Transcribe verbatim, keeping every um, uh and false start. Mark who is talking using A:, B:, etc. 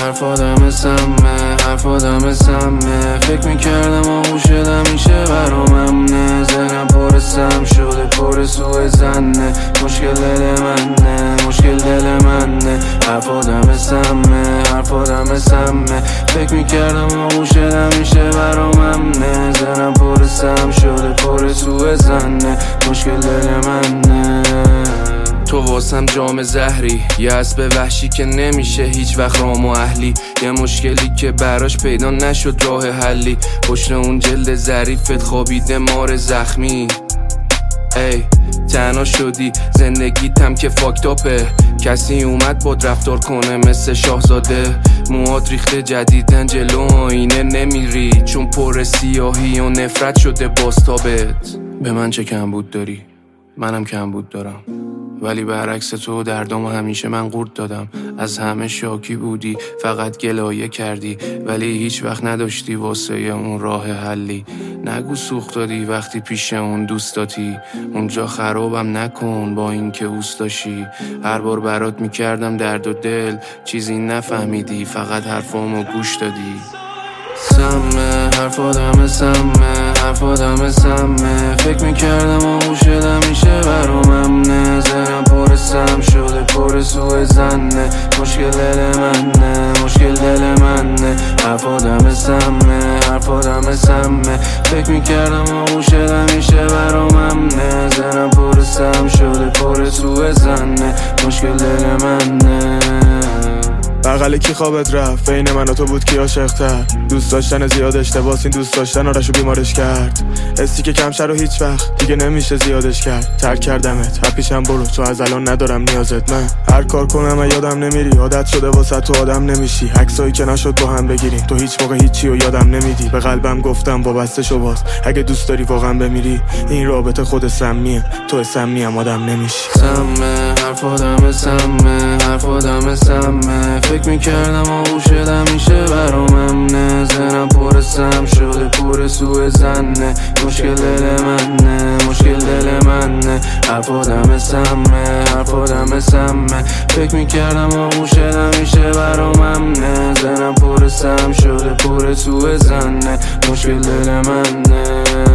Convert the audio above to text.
A: حرف آدم سمه، حرف آدم سمه. فکر میکردم آغوش شدم میشه برام امنه. ذهنم پر سم شده، پر سوء زنه. مشکل دل منه، مشکل دل منه. حرف آدم سمه، حرف آدم سمه. فکر میکردم آغوش شدم میشه برام امنه. ذهنم پر سم شده، پر سوء زنه. مشکل دل منه. تو واسم جام زهری، یه اسب وحشی که نمیشه هیچ وقت رام و اهلی. یه مشکلی که براش پیدا نشد راه حلی. پشت اون جلد ظریفت خوابیده مار زخمی. ای تنها شدی زندگیتم که فاکتاپه. کسی اومد باد رفتار کنه مثل شاهزاده. موهات ریخته جدیدن جلو آینه نمیری، چون پر سیاهی و نفرت شده بازتابت. به من چه کمبود داری؟ منم کمبود دارم، ولی برعکس تو دردامو همیشه من قورت دادم. از همه شاکی بودی، فقط گلایه کردی، ولی هیچ وقت نداشتی واسه اون راه حلی. نگو سوخت دادی وقتی پیش اون دوستاتی. اونجا خرابم نکن با این که اوست داشتی. هر بار برات میکردم درد و دل، چیزی نفهمیدی، فقط حرفامو گوش دادی. سمه، حرف آدم سمه، حرف آدم سمه. فکر میکردم آغوش شدم میشه برام امنه. ذهنم پر سم شده، پر سوء زنه. مشکل دل منه، مشکل دل منه. حرف آدم سمه، حرف آدم سمه. فکر میکردم آغوش شدم میشه برام امنه. ذهنم پر سم شده، پر سوء زنه. مشکل دل منه.
B: بغل کی خوابت رفت؟ بین من و تو بود کی عاشق‌تر؟ دوست داشتن زیاد اشتباس، این دوست داشتن آرشو بیمارش کرد. حسی که کمشر رو هیچ وقت دیگه نمیشه زیادش کرد. ترک کردمت، هپیشم برو، تو از الان ندارم نیازت. من هر کار کنم و یادم نمیری، عادت شده واسه تو آدم نمیشی. عکسایی که نشد با هم بگیریم، تو هیچ موقع هیچی رو یادم نمیدی. به قلبم گفتم وابسته شو باز، اگه دوست داری واقعا بمیری. این رابطه خود سمیه، تو سمی هم آدم نمیشی.
A: سمه، حرف آدم سمه، حرف آدم سمه. فکر میکردم آغوش شدم میشه برام امنه. ذهنم پر سم شده، پر سوء زنه. مشکل دل منه، مشکل دل منه. حرف آدم سمه، حرف آدم سمه. فکر میکردم آغوش شدم میشه برام امنه. ذهنم پر سم شده، پر سوء زنه. مشکل دل منه.